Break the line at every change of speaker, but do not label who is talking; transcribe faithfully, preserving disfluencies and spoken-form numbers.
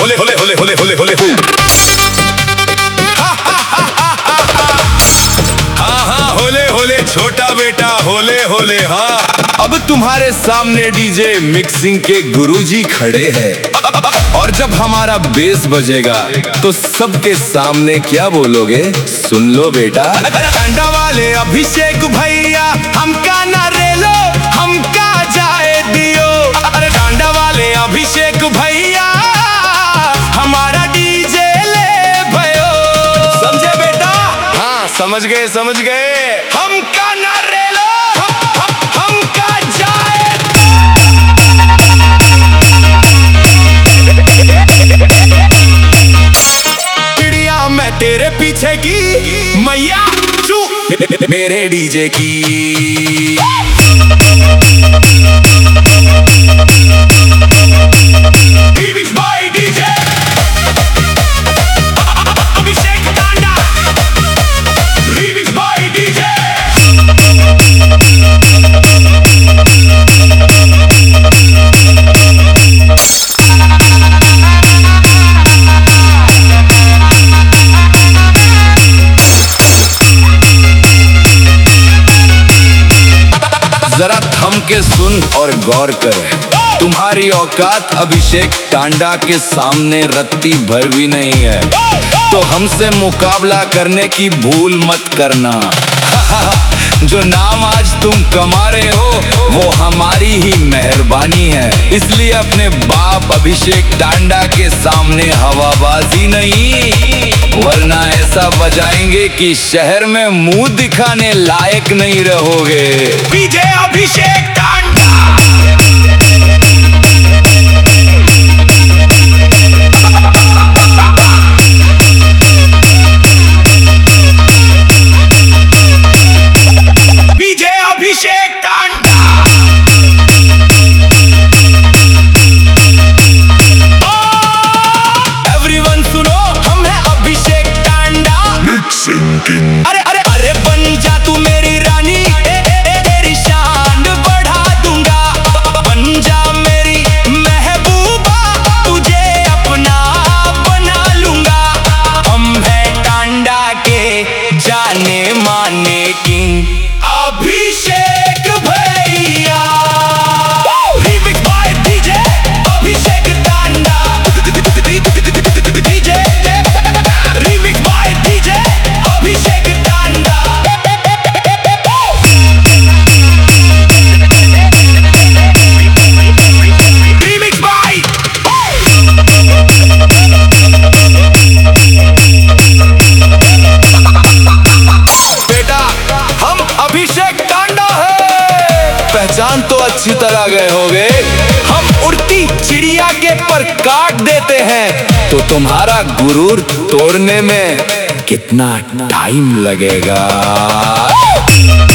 होले होले होले होले होले होले हो। हाँ हाँ होले होले छोटा बेटा होले होले। हाँ अब तुम्हारे सामने डीजे मिक्सिंग के गुरुजी खड़े हैं और जब हमारा बेस बजेगा तो सबके सामने क्या बोलोगे सुन लो बेटा। टांडा वाले अभिषेक भैया हमका ना रेलो हमका जाए दियो। अरे टांडा वाले अभिषेक भैया हमारा डीजे ले भयो। समझे बेटा? हाँ समझ गए समझ गए। हमका ना रेलो हम, हम, हमका जाए। चिड़िया मैं तेरे पीछे की मैया चू मेरे डीजे की। Remix by DJ Abhishek Tanda. Remix by DJ जरा थम के सुन और गौर कर। तुम्हारी औकात अभिषेक टांडा के सामने रत्ती भर भी नहीं है, तो हमसे मुकाबला करने की भूल मत करना। जो नाम आज तुम कमा रहे हो वो हमारी ही मेहरबानी है, इसलिए अपने बाप अभिषेक टांडा के सामने हवाबाजी नहीं, वरना ऐसा बजाएंगे कि शहर में मुंह दिखाने लायक नहीं रहोगे। DJ Abhishek Tanda. DJ Abhishek Tanda. Everyone सुनो हम हैं अभिषेक टांडा। अरे अरे अरे बन जा तू मेरी रानी ए, ए, ए, तेरी शान बढ़ा दूंगा। बन जा मेरी महबूबा तुझे अपना बना लूंगा। हम हैं टांडा के जाने माने किंग अभिषेक भैया। Remix by DJ Abhishek Tanda. DJ Remix by DJ Abhishek Tanda. Remix by बेटा हम अभिषेक टांडा है। पहचान तो अच्छी तरह गए होगे। हम उड़ती चिड़िया के पर काट देते हैं, तो तुम्हारा गुरूर तोड़ने में कितना टाइम लगेगा।